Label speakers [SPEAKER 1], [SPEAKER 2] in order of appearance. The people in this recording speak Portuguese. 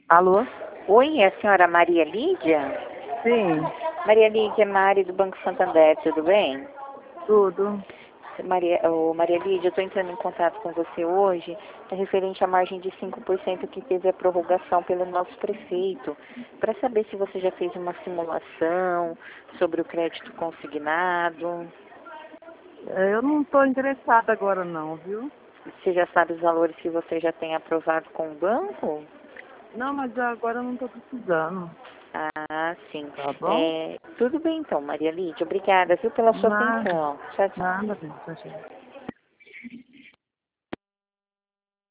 [SPEAKER 1] Alô?
[SPEAKER 2] Oi, é a senhora Maria Lídia?
[SPEAKER 1] Sim,
[SPEAKER 2] Maria Lídia, Mari do Banco Santander, tudo bem?
[SPEAKER 1] tudo.
[SPEAKER 2] Maria Lídia, eu estou entrando em contato com você hoje, referente à margem de 5% que teve a prorrogação pelo nosso prefeito, para saber se você já fez uma simulação sobre o crédito consignado,
[SPEAKER 1] Eu não estou interessada agora não, viu?
[SPEAKER 2] você já sabe os valores que você já tem aprovado com o banco?
[SPEAKER 1] Não, mas agora eu não estou precisando,
[SPEAKER 2] Ah, sim.
[SPEAKER 1] tá bom?
[SPEAKER 2] Tudo bem então, Maria Lídia, obrigada, viu, pela sua
[SPEAKER 1] Nada,
[SPEAKER 2] atenção. Tchau, tchau.
[SPEAKER 1] nada, bem, tchau, tchau.